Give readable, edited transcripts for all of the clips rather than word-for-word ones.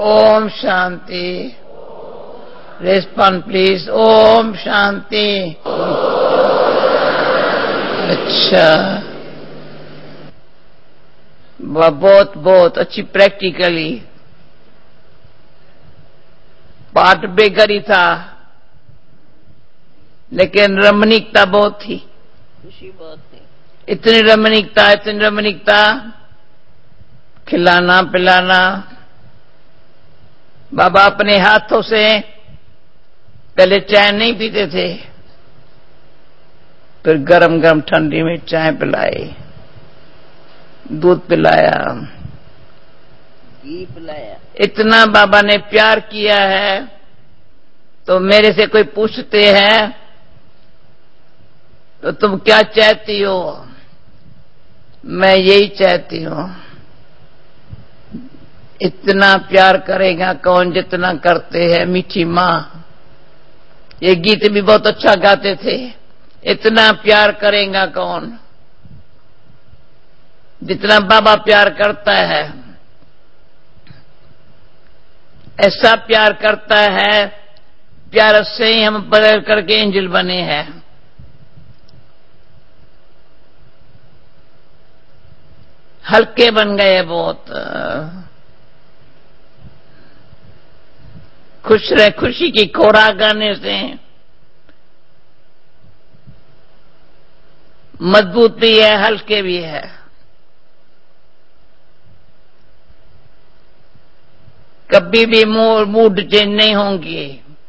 Om Shanti. Respond please. Om Shanti. अच्छा, वह बहुत बहुत अच्छी प्रैक्टिकली पाठ बेगर ही था, लेकिन रमणीकता बहुत थी, खुशी बहुत थी। इतनी रमणीकता, खिलाना पिलाना। बाबा अपने हाथों से पहले चाय नहीं पीते थे, फिर गरम गरम ठंडी में चाय पिलाई, दूध पिलाया, घी पिलाया। इतना बाबा ने प्यार किया है। तो मेरे से कोई पूछते हैं तो तुम क्या चाहती हो, मैं यही चाहती हूं। इतना प्यार करेगा कौन जितना करते हैं मीठी माँ। ये गीत भी बहुत अच्छा गाते थे। इतना प्यार करेगा कौन जितना बाबा प्यार करता है। ऐसा प्यार करता है, प्यार से ही हम बदल करके एंजल बने हैं। हल्के बन गए बहुत। खुश रहे, खुशी की खुराक गाने से मजबूत भी है, हल्के भी है। कभी भी मूड चेंज नहीं होंगे,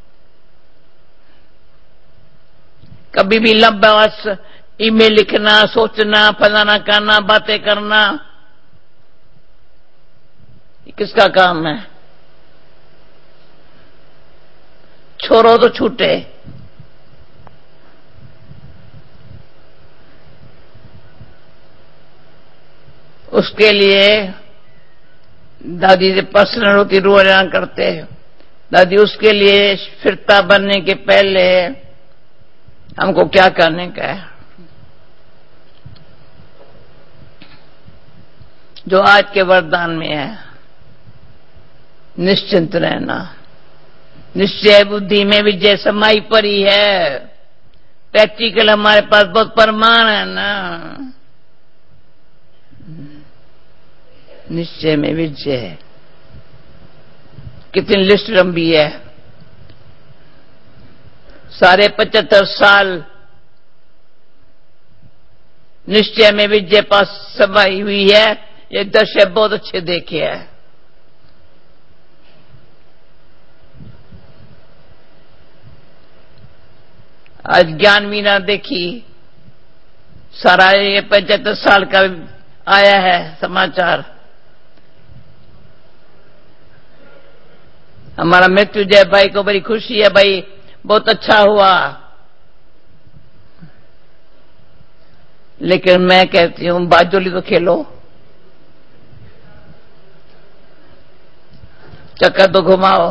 कभी भी लंबा ईमेल लिखना, सोचना, फलाना करना, बातें करना, किसका काम है? छोड़ो तो छूटे। उसके लिए दादी से पर्सनल होती रोजाना करते हैं। दादी उसके लिए फिरता बनने के पहले हमको क्या करने का है, जो आज के वरदान में है, निश्चिंत रहना। निश्चय बुद्धि में विजय समाई पड़ी है। प्रैक्टिकल हमारे पास बहुत प्रमाण है ना। निश्चय में विजय है। कितनी लिस्ट लंबी है। सारे 75 साल निश्चय में विजय पास समाई हुई है। ये दृश्य बहुत अच्छे देखे हैं। आज ज्ञान मीना देखी, सारा ये 75 साल का आया है समाचार। हमारा मृत्युंजय भाई को बड़ी खुशी है, भाई बहुत अच्छा हुआ। लेकिन मैं कहती हूं बाजोली तो खेलो, चक्कर तो घुमाओ।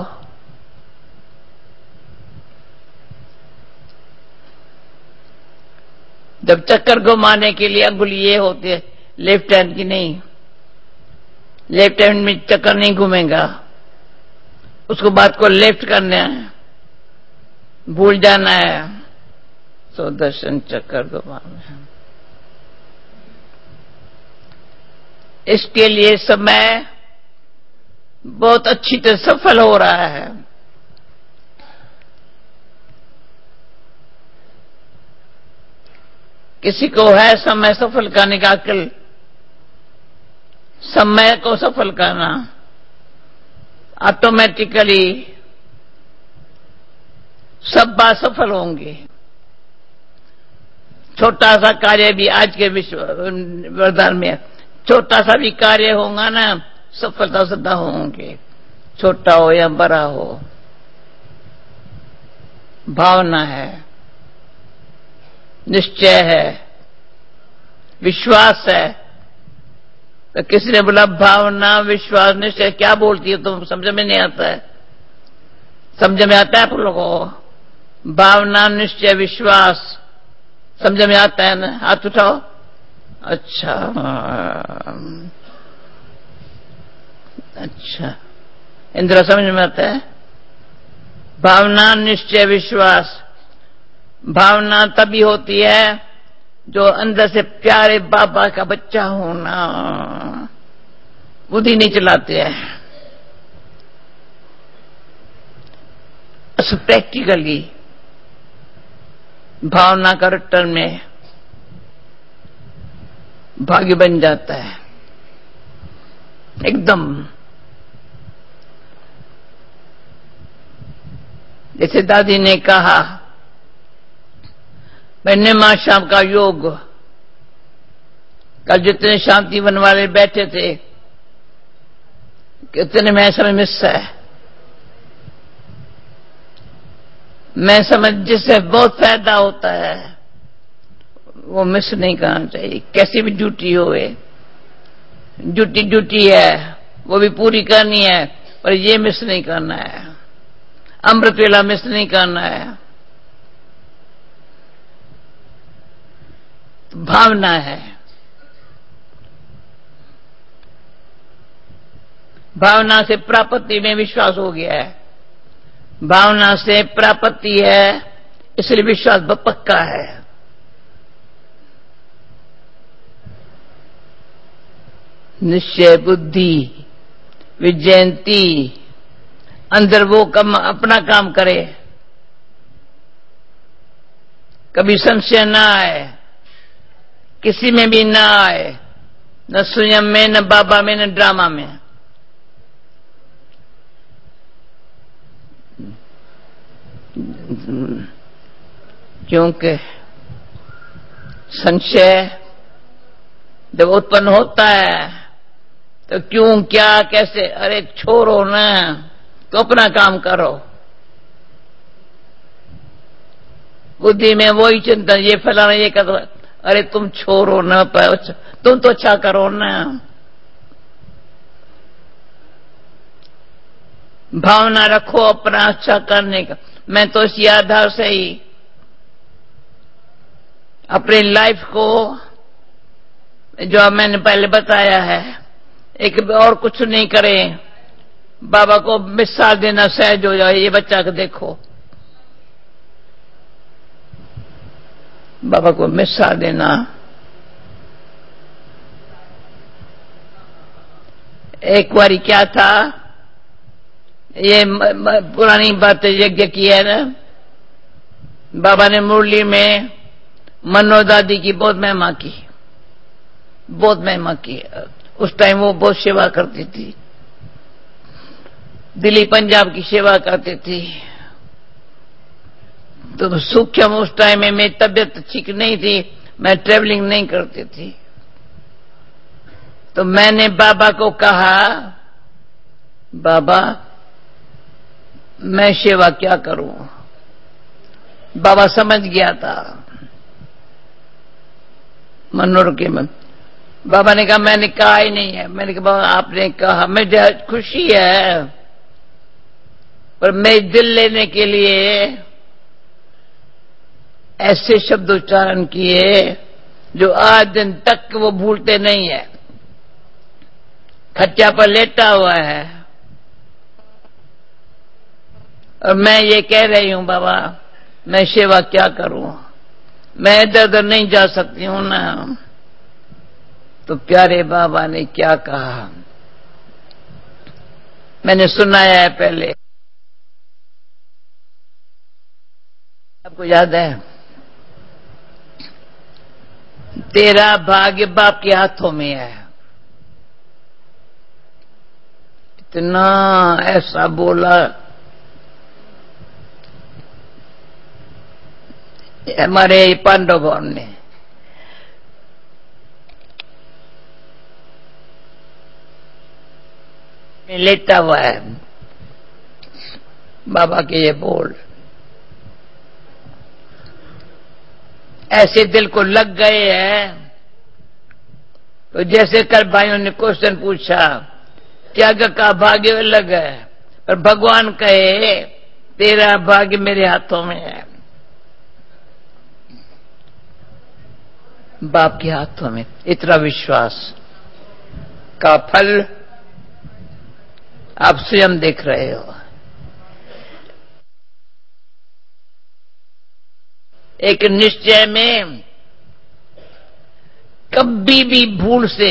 जब चक्कर घुमाने के लिए अंगुली ये होती है लेफ्ट हैंड की, नहीं, लेफ्ट हैंड में चक्कर नहीं घूमेगा। उसको बात को लेफ्ट करना है, भूल जाना है। सुदर्शन चक्कर घुमाना है। इसके लिए समय बहुत अच्छी तरह सफल हो रहा है। किसी को है समय सफल करने का अक्ल, समय को सफल करना, ऑटोमेटिकली सब बात सफल होंगे। छोटा सा कार्य भी आज के विश्व वरदान में, छोटा सा भी कार्य होगा ना, सफलता सदा होंगे, छोटा हो या बड़ा हो। भावना है, निश्चय है, विश्वास है। तो किसी ने बोला भावना विश्वास निश्चय क्या बोलती है, तो समझ में नहीं आता है। समझ में आता है आप लोगों को? भावना निश्चय विश्वास समझ में आता है ना? हाथ उठाओ। अच्छा अच्छा, इंदिरा समझ में आता है? भावना, निश्चय, विश्वास। भावना तभी होती है जो अंदर से प्यारे बाबा का बच्चा होना। बुद्धि नहीं चलाते हैं, प्रैक्टिकली भावना का रिटर्न में भाग्य बन जाता है एकदम। जैसे दादी ने कहा, मैंने मां शाम का योग, कल जितने शांति वन वाले बैठे थे कितने में समय मिस है। मैं समझ जिससे बहुत फायदा होता है वो मिस नहीं करना चाहिए, कैसी भी ड्यूटी होए। ड्यूटी है वो भी पूरी करनी है, पर ये मिस नहीं करना है, अमृत वेला मिस नहीं करना है। तो भावना है, भावना से प्राप्ति में विश्वास हो गया है, भावना से प्राप्ति है, इसलिए विश्वास पक्का है। निश्चय बुद्धि विजयंती, अंदर वो अपना काम करे, कभी संशय ना आए, किसी में भी ना आए, न स्वयं में, न बाबा में, न ड्रामा में। क्योंकि संशय जब उत्पन्न होता है तो क्यों, क्या, कैसे, अरे छोड़ो ना, तो अपना काम करो। बुद्धि में वही चिंतन, ये फलाना ये कर, अरे तुम छोड़ो ना, तुम तो अच्छा करो ना। भावना रखो अपना अच्छा करने का। मैं तो इसी आधार से ही अपनी लाइफ को, जो मैंने पहले बताया है, एक और कुछ नहीं करे, बाबा को मिसाल देना सहज हो जाए। ये बच्चा को देखो, बाबा को मिसाल देना। एक बारी क्या था, ये पुरानी बात यज्ञ की है ना, बाबा ने मुरली में मनो दादी की बहुत महिमा की, बहुत महिमा की। उस टाइम वो बहुत सेवा करती थी, दिल्ली पंजाब की सेवा करती थी। तो सूक्ष्म उस टाइम में मेरी तबीयत ठीक नहीं थी, मैं ट्रेवलिंग नहीं करती थी। तो मैंने बाबा को कहा, बाबा मैं सेवा क्या करूं। बाबा समझ गया था मनोर के मन। बाबा ने कहा मैंने कहा ही नहीं है। मैंने कहा बाबा आपने कहा, मुझे खुशी है, पर मैं दिल लेने के लिए ऐसे शब्द उच्चारण किए जो आज दिन तक वो भूलते नहीं है। खच्चा पर लेटा हुआ है और मैं ये कह रही हूं, बाबा मैं सेवा क्या करूं, मैं इधर उधर नहीं जा सकती हूं ना। तो प्यारे बाबा ने क्या कहा, मैंने सुनाया है पहले, आपको याद है? तेरा भाग्य बाप के हाथों में है। इतना ऐसा बोला हमारे पांडवगण ने। लेटा हुआ है बाबा के ये बोल ऐसे दिल को लग गए हैं। तो जैसे कल भाइयों ने क्वेश्चन पूछा, त्याग का भाग्य अलग है, पर भगवान कहे तेरा भाग्य मेरे हाथों में है, बाप के हाथों में। इतना विश्वास का फल आप स्वयं देख रहे हो। एक निश्चय में कभी भी भूल से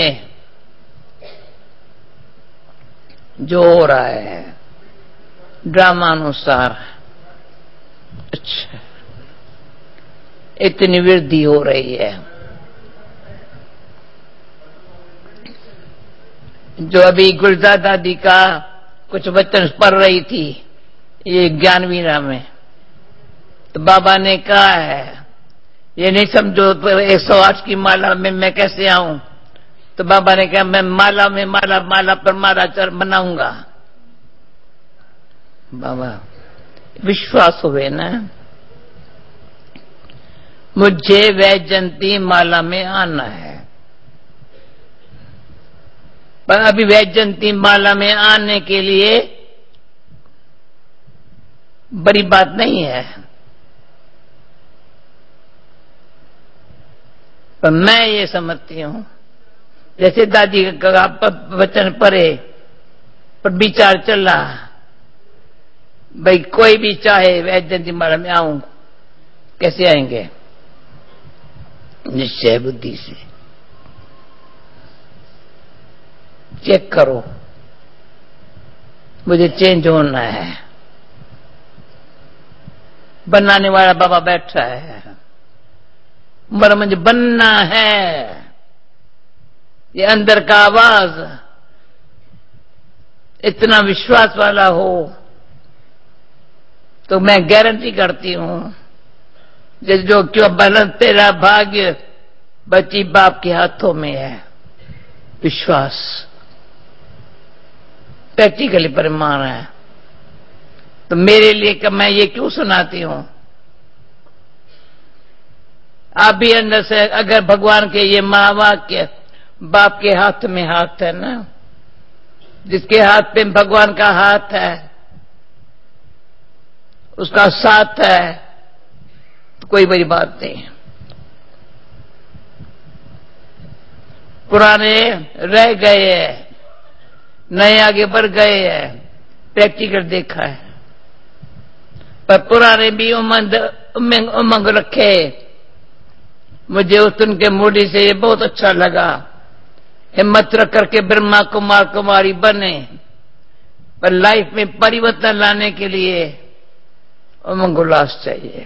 जो हो रहा है ड्रामानुसार, अच्छा इतनी वृद्धि हो रही है। जो अभी गुलजार दादी का कुछ वचन पढ़ रही थी ये ज्ञानवीरा में, तो बाबा ने कहा है ये नहीं समझो तो 108 की माला में मैं कैसे आऊं, तो बाबा ने कहा मैं माला में माला माला पर माला चर बनाऊंगा। बाबा विश्वास हुए ना, मुझे वैजयंती माला में आना है, पर अभी वैजयंती माला में आने के लिए बड़ी बात नहीं है, पर मैं ये समझती हूं जैसे दादी का वचन पढ़े पर विचार चल रहा, भाई कोई भी चाहे वैजयंती माला में आऊं, कैसे आएंगे? निश्चय बुद्धि से। चेक करो, मुझे चेंज होना है। बनाने वाला बाबा बैठा है, मगर मुझे बनना है। ये अंदर का आवाज इतना विश्वास वाला हो तो मैं गारंटी करती हूं जो क्यों बन तेरा भाग्य बच्ची बाप के हाथों में है। विश्वास प्रैक्टिकली परिमाण है। तो मेरे लिए मैं ये क्यों सुनाती हूं? आप भी अंदर से अगर भगवान के ये महावाक्य बाप के हाथ में हाथ है ना, जिसके हाथ पे भगवान का हाथ है उसका साथ है, तो कोई बड़ी बात नहीं। पुराने रह गए हैं, नए आगे बढ़ गए हैं, प्रैक्टिकल देखा है। पर पुराने भी उमंग रखे। मुझे उस उनके मूडी से ये बहुत अच्छा लगा, हिम्मत रख करके ब्रह्मा कुमार कुमारी बने, पर लाइफ में परिवर्तन लाने के लिए उमंग उल्लास चाहिए।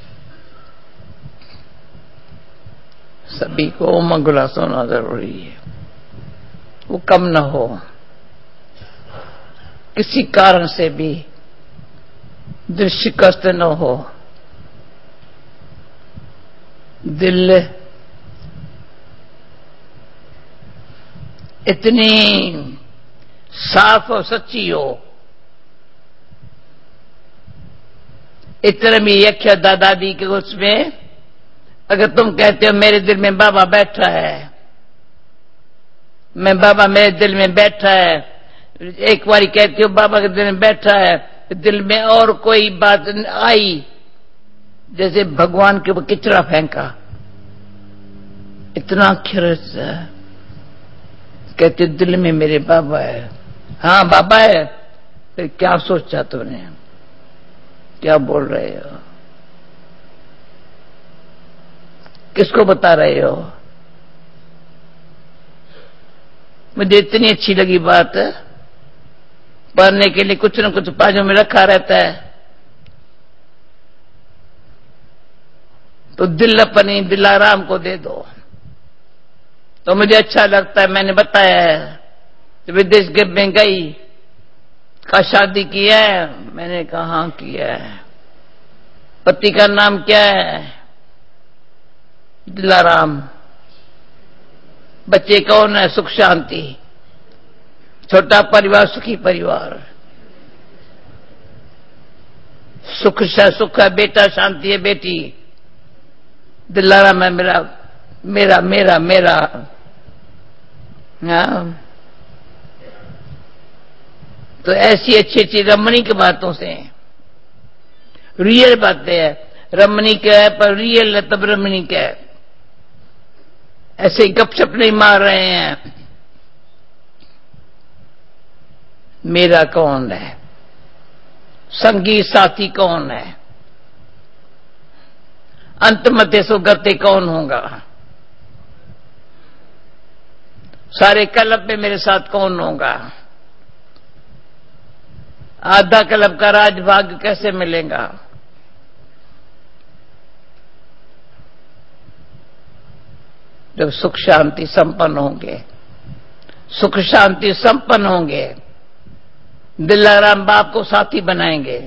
सभी को उमंग उल्लास होना जरूरी है, वो कम न हो। किसी कारण से भी दिल शिकस्त न हो, दिल इतनी साफ और सच्ची हो। इतने भी यक्ष दादादी के उसमें अगर तुम कहते हो मेरे दिल में बाबा बैठा है, मैं बाबा मेरे दिल में बैठा है, एक बारी कहते हो बाबा के दिल में बैठा है, दिल में और कोई बात आई जैसे भगवान के ऊपर किचरा फेंका, इतना खिरस कहते दिल में मेरे बाबा है। हाँ बाबा है, फिर क्या सोचा तुमने, क्या बोल रहे हो, किसको बता रहे हो? मुझे इतनी अच्छी लगी बात, पढ़ने के लिए कुछ न कुछ बाजू में रखा रहता है, तो दिल अपनी दिलाराम को दे दो। तो मुझे अच्छा लगता है। मैंने बताया है तो विदेश के में गई, का शादी किया है, मैंने कहा हाँ किया है। पति का नाम क्या है? दिलाराम। बच्चे कौन है? सुख शांति। छोटा परिवार सुखी परिवार। सुख से सुख है बेटा, शांति है बेटी। दिलाराम है मेरा मेरा मेरा मेरा। हाँ, तो ऐसी अच्छी अच्छी रमणीक बातों से, रियल बातें है। रमणीक है पर रियल है तब रमणीक है। ऐसे गपशप नहीं मार रहे हैं। मेरा कौन है, संगी साथी कौन है, अंतमते सुगते कौन होगा, सारे कल्प में मेरे साथ कौन होगा, आधा कल्प का राजभाग्य कैसे मिलेगा। जब सुख शांति संपन्न होंगे, सुख शांति संपन्न होंगे, दिलाराम बाप को साथी बनाएंगे।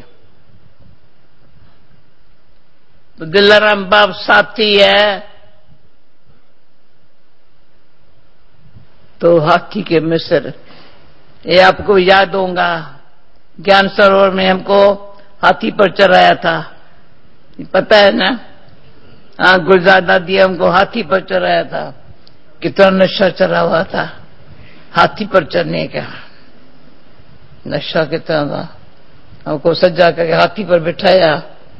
तो दिलाराम बाप साथी है तो हाथी के मिस्र, ये आपको याद होगा, ज्ञान सरोवर में हमको हाथी पर चढ़ाया था, पता है ना। हाँ, गुलजार दादी हमको हाथी पर चढ़ाया था, कितना नशा चढ़ा हुआ था हाथी पर चढ़ने का, नशा कितना था। हमको सजा करके हाथी पर बिठाया,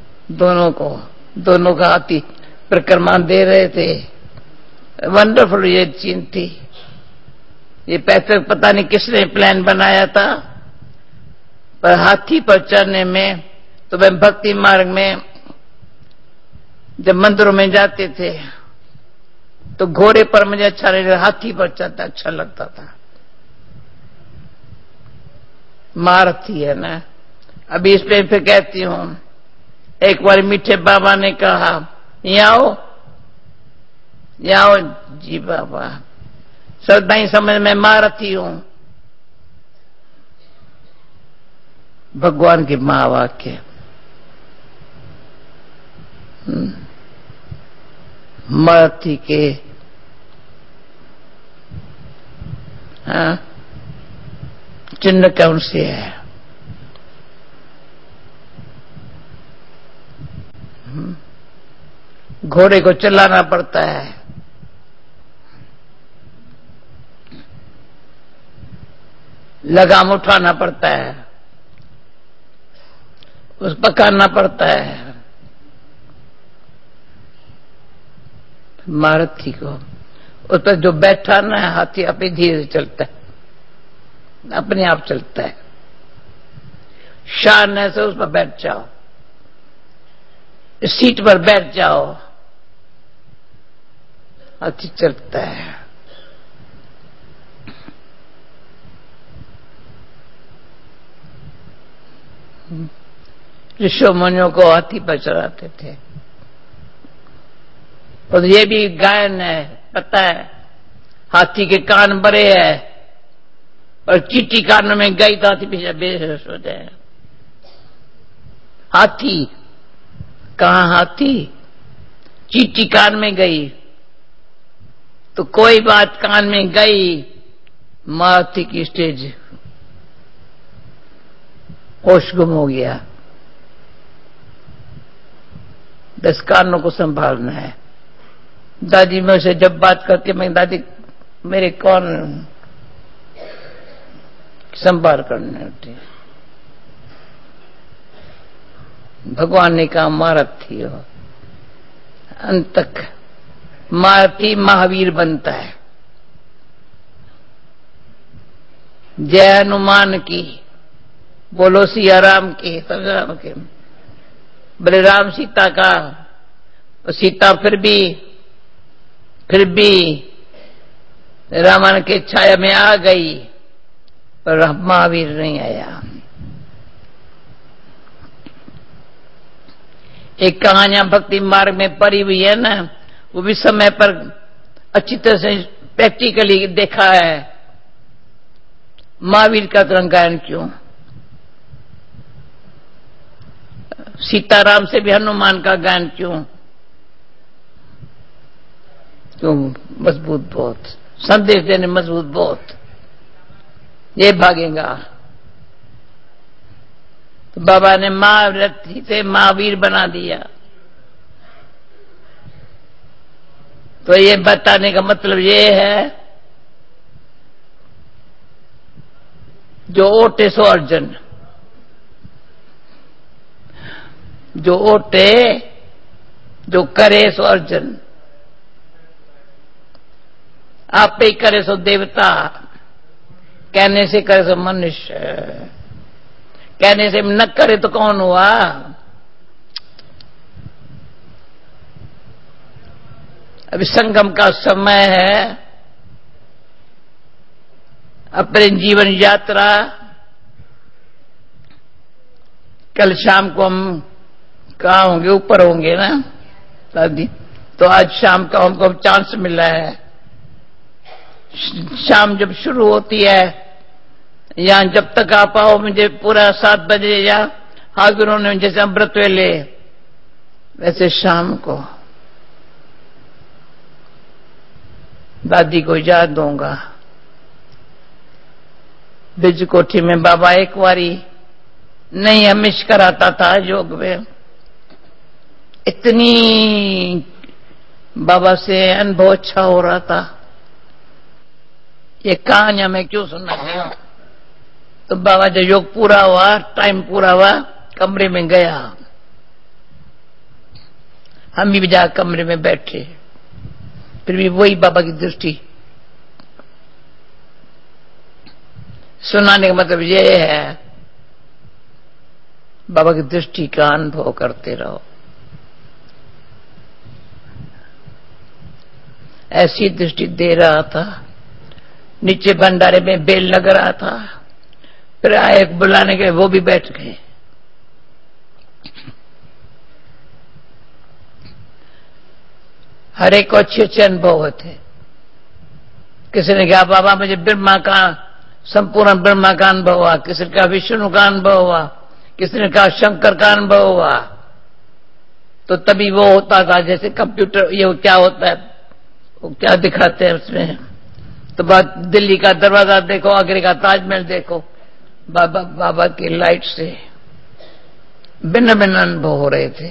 दोनों का हाथी परिक्रमा दे रहे थे। वंडरफुल ये चीज थी। ये पता नहीं किसने प्लान बनाया था, पर हाथी पर चढ़ने में, तो मैं भक्ति मार्ग में जब मंदिरों में जाते थे तो घोड़े पर मुझे अच्छा नहीं लगता, हाथी पर चढ़ता अच्छा लगता था। मारथी है ना। अभी इस पे फिर कहती हूं, एक बार मीठे बाबा ने कहा, यहाँ आओ जी बाबा, श्रद्धा ही समझ में मारथी हूं। भगवान के महावाक्य, मारथी के चिन्ह कौन से है। घोड़े को चलाना पड़ता है, लगाम उठाना पड़ता है, उस पकाना पड़ता है। मारथी को उस पर जो बैठा ना है, हाथी अपने धीरे चलता है, अपने आप चलता है। शान से उस पर बैठ जाओ, सीट पर बैठ जाओ, हाथी चलता है। ऋषि मुनियों को हाथी पर चढ़ाते थे। और ये भी गायन है, पता है, हाथी के कान बड़े है और चींटी कान में गई तो हाथी पीछे बेहोश हो जाए। हाथी कहां, हाथी चींटी कान में गई तो कोई बात कान में गई, हाथी की स्टेज होश गुम हो गया। 10 कानों को संभालना है। दादी में से जब बात करती, मैं दादी मेरे कौन संभाल करने होते। भगवान ने कहा मारथी हो, अंत तक मारथी महावीर बनता है। जय हनुमान की, बोलो सिया राम की, सब राम के। बलराम सीता का, सीता फिर भी रावण के छाया में आ गई, पर महावीर नहीं आया। एक कहानियां भक्ति मार्ग में पड़ी हुई है ना, वो भी समय पर अच्छी तरह से प्रैक्टिकली देखा है। महावीर का गायन क्यों, सीताराम से भी हनुमान का गायन क्यों मजबूत बहुत, संदेश देने मजबूत बहुत, ये भागेगा। तो बाबा ने महारथी से महावीर बना दिया। तो ये बताने का मतलब ये है, जो ओटे सो अर्जुन, जो ओटे जो करे सो अर्जुन, आप पे करे सो देवता। कहने से करे तो मनुष्य, कहने से न करे तो कौन हुआ। अभी संगम का समय है, अपने जीवन यात्रा। कल शाम को हम कहाँ होंगे, ऊपर होंगे ना दादी, तो आज शाम का हमको चांस मिला है। शाम जब शुरू होती है, या जब तक आ पाओ, मुझे पूरा 7 बजे या हाजिरों ने जैसे अमृत वेले, वैसे शाम को दादी को याद दूंगा। बिज कोठी में बाबा एक बारी नहीं हमेश कराता था योग में, इतनी बाबा से अनुभव अच्छा हो रहा था। ये कहानियां मैं क्यों सुनना चाहिए। तो बाबा जब योग पूरा हुआ, टाइम पूरा हुआ, कमरे में गया, हम भी जा कमरे में बैठे, फिर भी वही बाबा की दृष्टि। सुनाने का मतलब ये है, बाबा की दृष्टि का अनुभव करते रहो। ऐसी दृष्टि दे रहा था। नीचे भंडारे में बेल लग रहा था, फिर आए बुलाने के, वो भी बैठ गए। हर एक को अच्छे अच्छे अनुभव होते। किसी ने कहा बाबा मुझे ब्रह्मा का, संपूर्ण ब्रह्मा का अनुभव हुआ, किसी ने कहा विष्णु का अनुभव हुआ, किसी ने कहा शंकर का अनुभव हुआ। तो तभी वो होता था जैसे कंप्यूटर, ये क्या होता है, वो क्या दिखाते हैं उसमें। तो बात दिल्ली का दरवाजा देखो, आगरे का ताजमहल देखो, बाबा की लाइट से भिन्न भिन्न अनुभव हो रहे थे।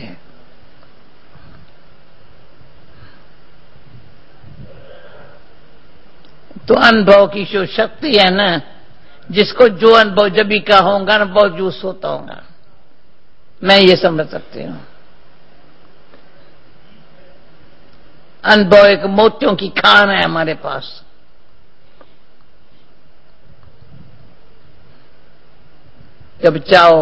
तो अनुभव की जो शक्ति है ना, जिसको जो अनुभव जब भी का होगा ना, बहुत जूस होता होगा। मैं ये समझ सकती हूँ। अनुभव एक मोतियों की खान है हमारे पास। जब चाहो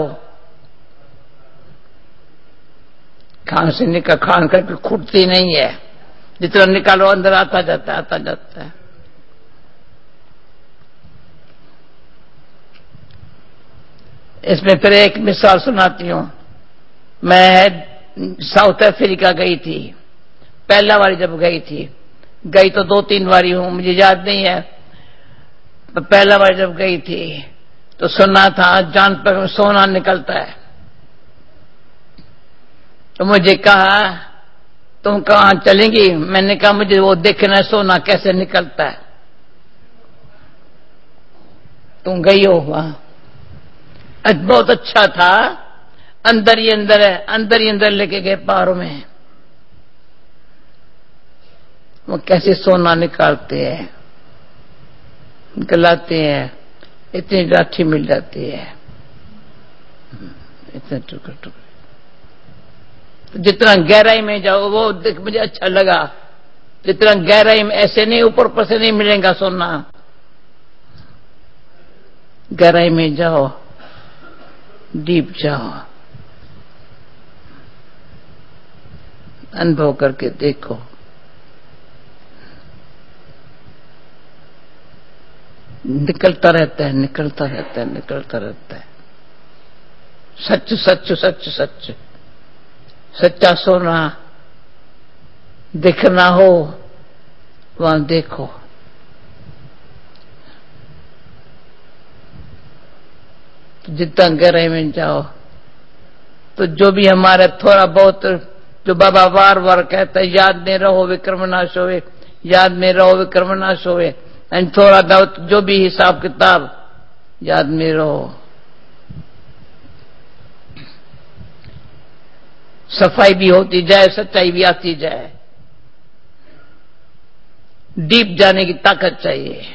खान से निकल, खान करके खुटती नहीं है, जितना निकालो अंदर आता जाता है, आता जाता है। इसमें फिर एक मिसाल सुनाती हूं। मैं साउथ अफ्रीका गई थी, पहला बारी जब गई थी, गई तो 2-3 बारी हूं, मुझे याद नहीं है। तो पहला बार जब गई थी तो सुना था जान पर सोना निकलता है। तो मुझे कहा तुम कहां चलेंगी। मैंने कहा मुझे वो देखना है सोना कैसे निकलता है। तुम गई हो वहां, बहुत अच्छा था। अंदर ही अंदर है, अंदर ही अंदर लेके गए पारों में, वो कैसे सोना निकालते हैं, निकलाते हैं, इतनी राठी मिल जाती है, इतने टुकड़े टुकड़े। तो जितना गहराई में जाओ वो देख, मुझे अच्छा लगा। जितना गहराई में, ऐसे नहीं ऊपर ऊपर से नहीं मिलेगा सोना। गहराई में जाओ, डीप जाओ, अनुभव करके देखो। निकलता रहता है, निकलता रहता है, निकलता रहता है। सच सच सच सच, सच्चा सोना दिखना हो वहां देखो। जितना गहराई में जाओ तो जो भी हमारा थोड़ा बहुत, जो बाबा बार बार कहता है याद में रहो विक्रम नाश होवे, याद में रहो विक्रम नाश होवे, एंड थोड़ा बहुत जो भी हिसाब किताब, याद में रहो। सफाई भी होती जाए, सच्चाई भी आती जाए। डीप जाने की ताकत चाहिए,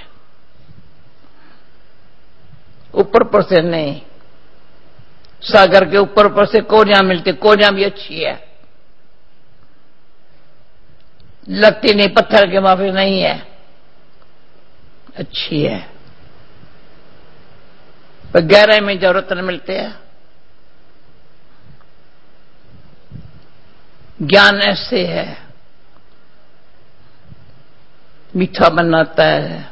ऊपर पर से नहीं। सागर के ऊपर पर से कोरियां मिलती, कोरियां भी अच्छी है, लगती नहीं, पत्थर के माफी नहीं है, अच्छी है। पर गहराई में जो रत्न मिलते हैं, ज्ञान ऐसे है, मीठा बनाता है,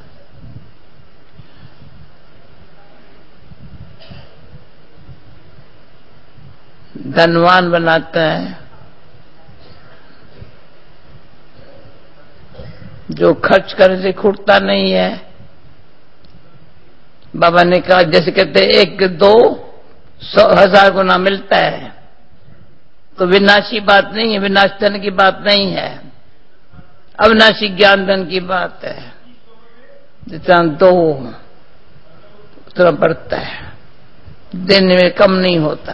धनवान बनाता है, जो खर्च करने से छूटता नहीं है। बाबा ने कहा, जैसे कहते एक दो 100,000 गुना मिलता है, तो विनाशी बात नहीं है, विनाश धन की बात नहीं है, अविनाशी ज्ञान धन की बात है। जितना दो उतना बढ़ता है, देने में कम नहीं होता।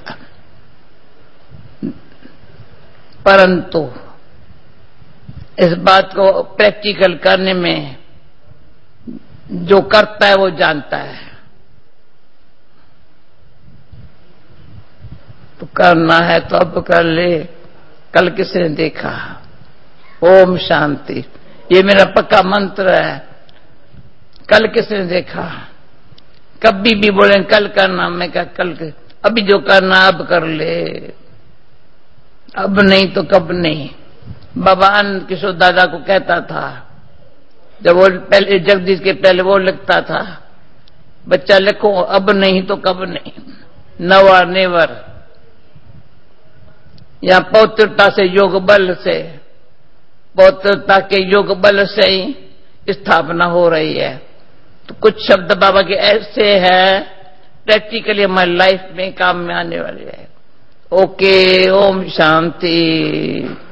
परंतु इस बात को प्रैक्टिकल करने में जो करता है वो जानता है। तो करना है तो अब कर ले। कल किसने देखा? ओम शांति, ये मेरा पक्का मंत्र है। कल किसने देखा? कभी भी बोले कल करना, मैं क्या कल अभी जो करना अब कर ले, अब नहीं तो कब नहीं। बाबा आनंद किशोर दादा को कहता था, जब वो पहले जगदीश के पहले वो लिखता था, बच्चा लिखो अब नहीं तो कब नहीं, नवर नेवर। या पौत्रता से योग बल से, पौत्रता के योग बल से ही स्थापना हो रही है। तो कुछ शब्द बाबा के ऐसे हैं, प्रैक्टिकली हमारी लाइफ में काम में आने वाले हैं। ओके, ओम शांति।